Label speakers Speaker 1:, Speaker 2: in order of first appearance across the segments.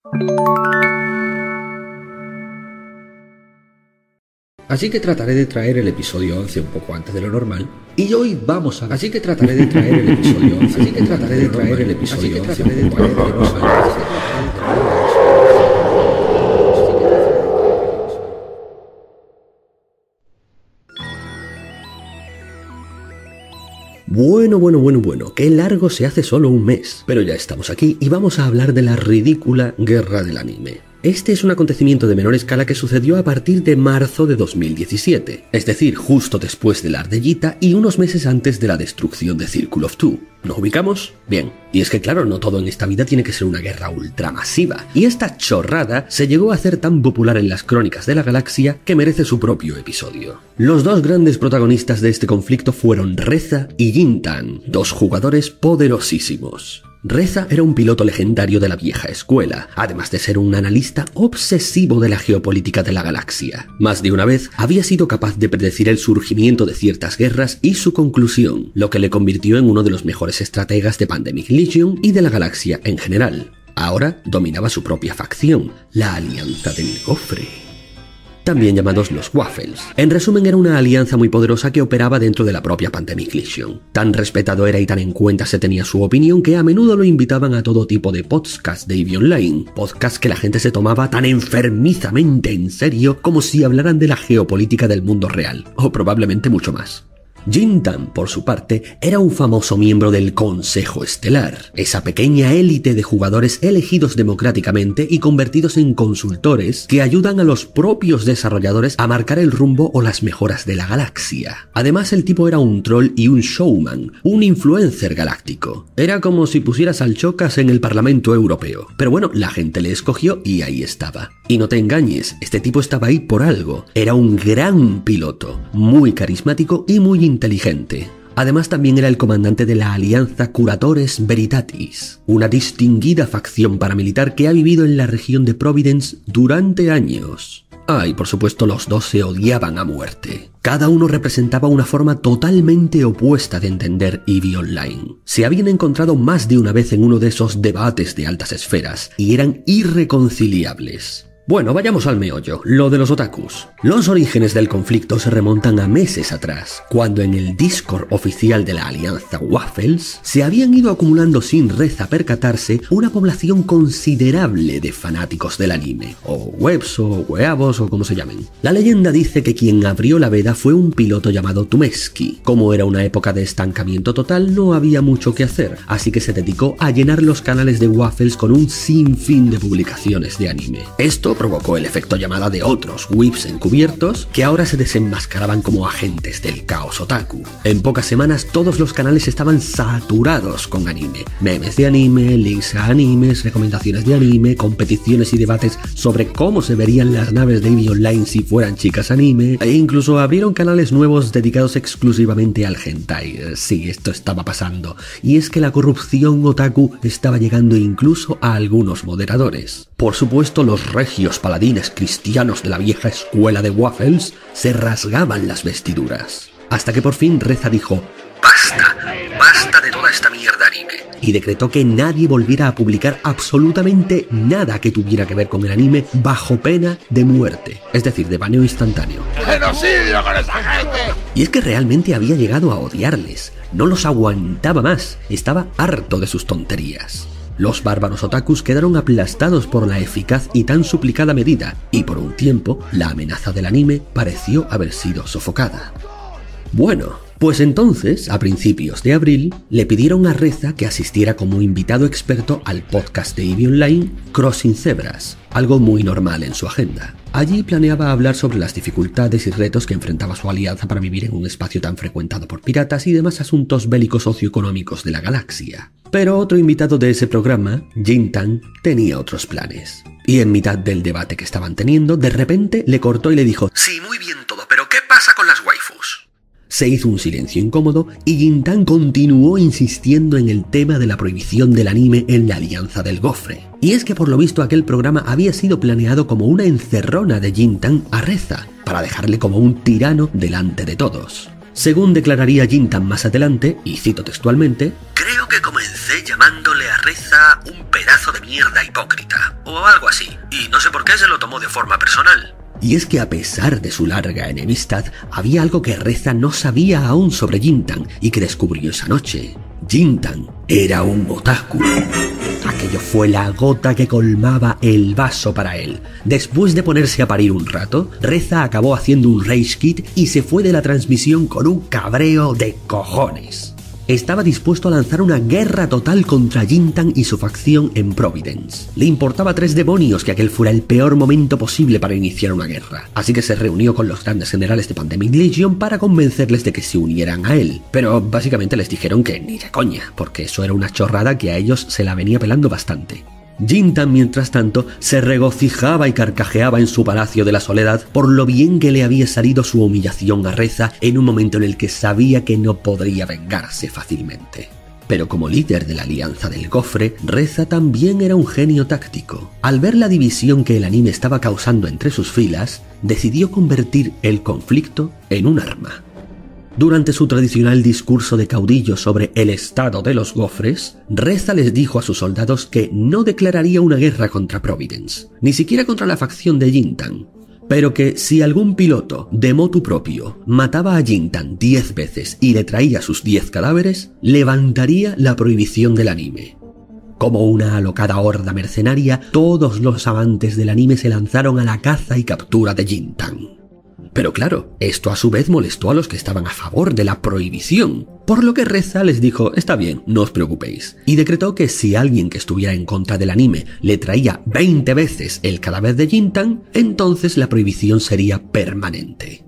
Speaker 1: Así que trataré de traer el episodio 11 un poco antes de lo normal. Y hoy vamos a... Así que trataré de traer el episodio 11. Así que trataré de traer el episodio 11 un poco antes de lo normal. Bueno, qué largo se hace solo un mes. Pero ya estamos aquí y vamos a hablar de la ridícula guerra del anime. Este es un acontecimiento de menor escala que sucedió a partir de marzo de 2017, es decir, justo después de la ardillita y unos meses antes de la destrucción de Circle of Two. ¿Nos ubicamos? Bien. Y es que claro, no todo en esta vida tiene que ser una guerra ultramasiva, y esta chorrada se llegó a hacer tan popular en las crónicas de la galaxia que merece su propio episodio. Los dos grandes protagonistas de este conflicto fueron Reza y Jintan, dos jugadores poderosísimos. Reza era un piloto legendario de la vieja escuela, además de ser un analista obsesivo de la geopolítica de la galaxia. Más de una vez había sido capaz de predecir el surgimiento de ciertas guerras y su conclusión, lo que le convirtió en uno de los mejores estrategas de Pandemic Legion y de la galaxia en general. Ahora dominaba su propia facción, la Alianza del Gofre, también llamados los Waffles. En resumen, era una alianza muy poderosa que operaba dentro de la propia Pandemic Legion. Tan respetado era y tan en cuenta se tenía su opinión que a menudo lo invitaban a todo tipo de podcasts de EVE Online, podcasts que la gente se tomaba tan enfermizamente en serio como si hablaran de la geopolítica del mundo real, o probablemente mucho más. Jintan, por su parte, era un famoso miembro del Consejo Estelar, esa pequeña élite de jugadores elegidos democráticamente y convertidos en consultores que ayudan a los propios desarrolladores a marcar el rumbo o las mejoras de la galaxia. Además, el tipo era un troll y un showman, un influencer galáctico. Era como si pusieras al Chocas en el Parlamento Europeo. Pero bueno, la gente le escogió y ahí estaba. Y no te engañes, este tipo estaba ahí por algo. Era un gran piloto, muy carismático y muy inteligente. Además también era el comandante de la Alianza Curatores Veritatis, una distinguida facción paramilitar que ha vivido en la región de Providence durante años. Y por supuesto los dos se odiaban a muerte. Cada uno representaba una forma totalmente opuesta de entender EVE Online. Se habían encontrado más de una vez en uno de esos debates de altas esferas y eran irreconciliables. Bueno, vayamos al meollo, lo de los otakus. Los orígenes del conflicto se remontan a meses atrás, cuando en el Discord oficial de la Alianza Waffles se habían ido acumulando sin Reza percatarse una población considerable de fanáticos del anime, o webs o weabos o como se llamen. La leyenda dice que quien abrió la veda fue un piloto llamado Tumeski. Como era una época de estancamiento total, no había mucho que hacer, así que se dedicó a llenar los canales de Waffles con un sinfín de publicaciones de anime. Esto provocó el efecto llamada de otros whips encubiertos que ahora se desenmascaraban como agentes del caos otaku. En pocas semanas todos los canales estaban saturados con anime. Memes de anime, links a animes, recomendaciones de anime, competiciones y debates sobre cómo se verían las naves de EVE Online si fueran chicas anime, e incluso abrieron canales nuevos dedicados exclusivamente al hentai. Sí, esto estaba pasando. Y es que la corrupción otaku estaba llegando incluso a algunos moderadores. Por supuesto, los regios paladines cristianos de la vieja escuela de Waffles se rasgaban las vestiduras. Hasta que por fin Reza dijo: ¡Basta de toda esta mierda anime! Y decretó que nadie volviera a publicar absolutamente nada que tuviera que ver con el anime bajo pena de muerte, es decir, de baneo instantáneo. ¡Genocidio con esa gente! Y es que realmente había llegado a odiarles. No los aguantaba más, estaba harto de sus tonterías. Los bárbaros otakus quedaron aplastados por la eficaz y tan suplicada medida, y por un tiempo la amenaza del anime pareció haber sido sofocada. Bueno, pues entonces, a principios de abril, le pidieron a Reza que asistiera como invitado experto al podcast de EVE Online Crossing Zebras, algo muy normal en su agenda. Allí planeaba hablar sobre las dificultades y retos que enfrentaba su alianza para vivir en un espacio tan frecuentado por piratas y demás asuntos bélicos socioeconómicos de la galaxia. Pero otro invitado de ese programa, Jintan, tenía otros planes. Y en mitad del debate que estaban teniendo, de repente le cortó y le dijo: «Sí, muy bien todo, pero ¿qué pasa con las waifus?». Se hizo un silencio incómodo y Jintan continuó insistiendo en el tema de la prohibición del anime en la Alianza del Gofre. Y es que por lo visto aquel programa había sido planeado como una encerrona de Jintan a Reza, para dejarle como un tirano delante de todos. Según declararía Jintan más adelante, y cito textualmente: «Creo Creo que comencé llamándole a Reza un pedazo de mierda hipócrita, o algo así, y no sé por qué se lo tomó de forma personal. Y es que a pesar de su larga enemistad, había algo que Reza no sabía aún sobre Jintan y que descubrió esa noche. Jintan era un otaku. Aquello fue la gota que colmaba el vaso para él. Después de ponerse a parir un rato, Reza acabó haciendo un rage quit y se fue de la transmisión con un cabreo de cojones. Estaba dispuesto a lanzar una guerra total contra Jintan y su facción en Providence. Le importaba 3 demonios que aquel fuera el peor momento posible para iniciar una guerra, así que se reunió con los grandes generales de Pandemic Legion para convencerles de que se unieran a él, pero básicamente les dijeron que ni de coña, porque eso era una chorrada que a ellos se la venía pelando bastante. Jintan, mientras tanto, se regocijaba y carcajeaba en su Palacio de la Soledad por lo bien que le había salido su humillación a Reza en un momento en el que sabía que no podría vengarse fácilmente. Pero como líder de la Alianza del Gofre, Reza también era un genio táctico. Al ver la división que el anime estaba causando entre sus filas, decidió convertir el conflicto en un arma. Durante su tradicional discurso de caudillo sobre el estado de los gofres, Reza les dijo a sus soldados que no declararía una guerra contra Providence, ni siquiera contra la facción de Jintan, pero que si algún piloto de motu propio mataba a Jintan 10 veces y le traía sus 10 cadáveres, levantaría la prohibición del anime. Como una alocada horda mercenaria, todos los amantes del anime se lanzaron a la caza y captura de Jintan. Pero claro, esto a su vez molestó a los que estaban a favor de la prohibición, por lo que Reza les dijo, está bien, no os preocupéis, y decretó que si alguien que estuviera en contra del anime le traía 20 veces el cadáver de Jintan, entonces la prohibición sería permanente.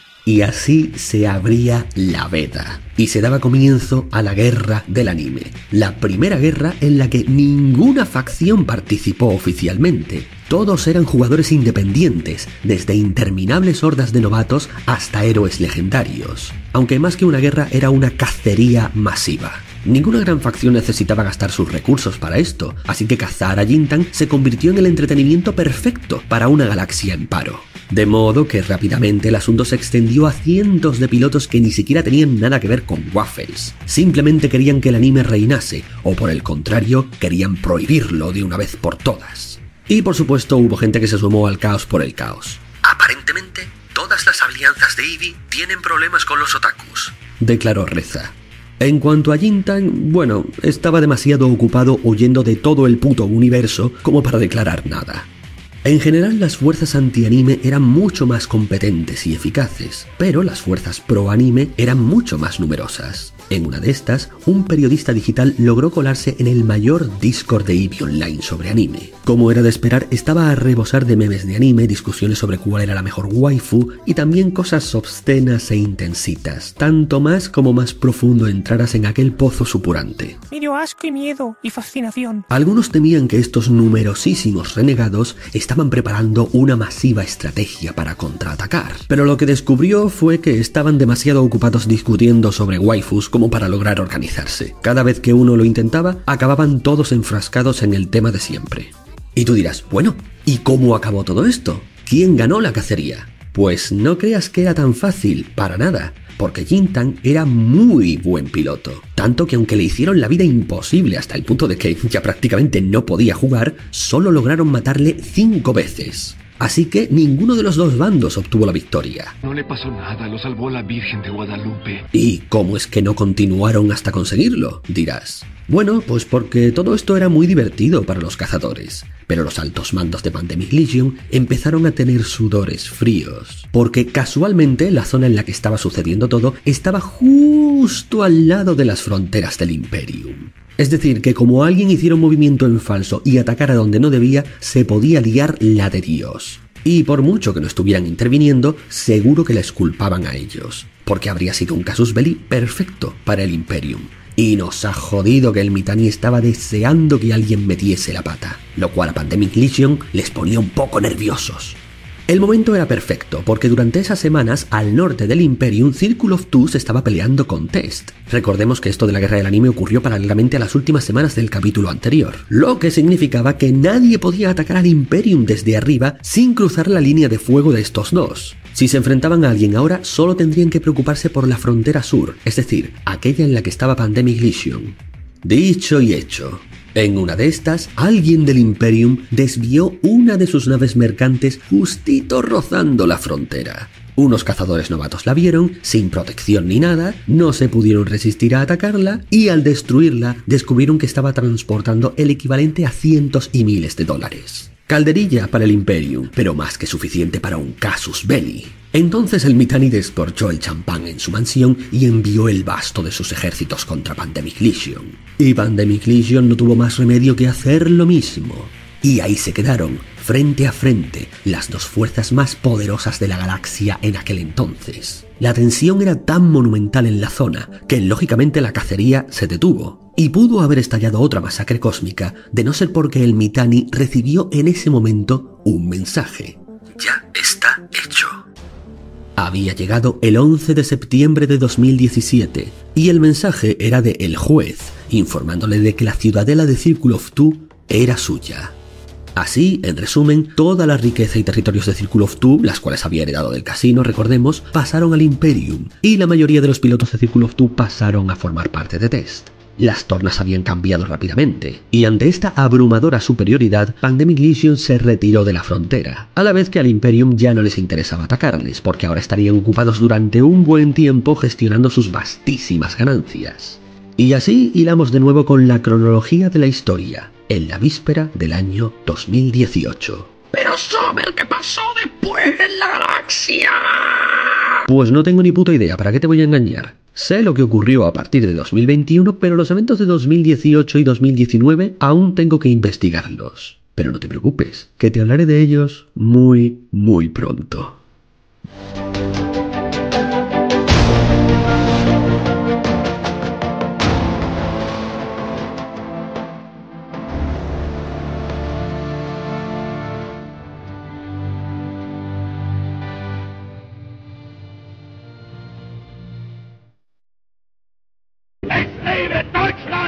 Speaker 1: Y así se abría la veda, y se daba comienzo a la guerra del anime, la primera guerra en la que ninguna facción participó oficialmente. Todos eran jugadores independientes, desde interminables hordas de novatos hasta héroes legendarios, aunque más que una guerra era una cacería masiva. Ninguna gran facción necesitaba gastar sus recursos para esto, así que cazar a Jintan se convirtió en el entretenimiento perfecto para una galaxia en paro. De modo que rápidamente el asunto se extendió a cientos de pilotos que ni siquiera tenían nada que ver con Waffles. Simplemente querían que el anime reinase, o por el contrario, querían prohibirlo de una vez por todas. Y por supuesto hubo gente que se sumó al caos por el caos. Aparentemente, todas las alianzas de Eevee tienen problemas con los otakus, declaró Reza. En cuanto a Jintan, bueno, estaba demasiado ocupado huyendo de todo el puto universo como para declarar nada. En general, las fuerzas anti-anime eran mucho más competentes y eficaces, pero las fuerzas pro-anime eran mucho más numerosas. En una de estas, un periodista digital logró colarse en el mayor Discord de Eevee Online sobre anime. Como era de esperar, estaba a rebosar de memes de anime, discusiones sobre cuál era la mejor waifu y también cosas obscenas e intensitas, tanto más como más profundo entraras en aquel pozo supurante.
Speaker 2: Me dio asco y miedo y fascinación.
Speaker 1: Algunos temían que estos numerosísimos renegados estaban preparando una masiva estrategia para contraatacar, pero lo que descubrió fue que estaban demasiado ocupados discutiendo sobre waifus como para lograr organizarse. Cada vez que uno lo intentaba, acababan todos enfrascados en el tema de siempre. Y tú dirás, bueno, ¿y cómo acabó todo esto? ¿Quién ganó la cacería? Pues no creas que era tan fácil, para nada, porque Jintan era muy buen piloto, tanto que aunque le hicieron la vida imposible hasta el punto de que ya prácticamente no podía jugar, solo lograron matarle 5 veces. Así que ninguno de los dos bandos obtuvo la victoria.
Speaker 3: No le pasó nada, lo salvó la Virgen de Guadalupe.
Speaker 1: ¿Y cómo es que no continuaron hasta conseguirlo?, dirás. Bueno, pues porque todo esto era muy divertido para los cazadores, pero los altos mandos de Pandemic Legion empezaron a tener sudores fríos, porque casualmente la zona en la que estaba sucediendo todo estaba justo al lado de las fronteras del Imperium. Es decir, que como alguien hiciera un movimiento en falso y atacara donde no debía, se podía liar la de Dios. Y por mucho que no estuvieran interviniendo, seguro que les culpaban a ellos, porque habría sido un casus belli perfecto para el Imperium. Y nos ha jodido que el Mittani estaba deseando que alguien metiese la pata, lo cual a Pandemic Legion les ponía un poco nerviosos. El momento era perfecto, porque durante esas semanas, al norte del Imperium, Circle of Two se estaba peleando con Test. Recordemos que esto de la guerra del anime ocurrió paralelamente a las últimas semanas del capítulo anterior, lo que significaba que nadie podía atacar al Imperium desde arriba sin cruzar la línea de fuego de estos dos. Si se enfrentaban a alguien ahora, solo tendrían que preocuparse por la frontera sur, es decir, aquella en la que estaba Pandemic Legion. Dicho y hecho. En una de estas, alguien del Imperium desvió una de sus naves mercantes justito rozando la frontera. Unos cazadores novatos la vieron, sin protección ni nada, no se pudieron resistir a atacarla y al destruirla descubrieron que estaba transportando el equivalente a cientos y miles de dólares. Calderilla para el Imperium, pero más que suficiente para un casus belli. Entonces el Mittani descorchó el champán en su mansión y envió el basto de sus ejércitos contra Pandemic Legion. Y Pandemic Legion no tuvo más remedio que hacer lo mismo. Y ahí se quedaron, frente a frente, las dos fuerzas más poderosas de la galaxia en aquel entonces. La tensión era tan monumental en la zona que lógicamente la cacería se detuvo. Y pudo haber estallado otra masacre cósmica de no ser porque el Mittani recibió en ese momento un mensaje. Ya está hecho. Había llegado el 11 de septiembre de 2017 y el mensaje era de El Juez, informándole de que la ciudadela de Circle of Two era suya. Así, en resumen, toda la riqueza y territorios de Circle of Two, las cuales había heredado del casino, recordemos, pasaron al Imperium y la mayoría de los pilotos de Circle of Two pasaron a formar parte de Test. Las tornas habían cambiado rápidamente, y ante esta abrumadora superioridad, Pandemic Legion se retiró de la frontera, a la vez que al Imperium ya no les interesaba atacarles, porque ahora estarían ocupados durante un buen tiempo gestionando sus vastísimas ganancias. Y así hilamos de nuevo con la cronología de la historia, en la víspera del año 2018.
Speaker 2: Pero Summer, ¿qué pasó después en la galaxia?
Speaker 1: Pues no tengo ni puta idea, ¿para qué te voy a engañar? Sé lo que ocurrió a partir de 2021, pero los eventos de 2018 y 2019 aún tengo que investigarlos. Pero no te preocupes, que te hablaré de ellos muy pronto.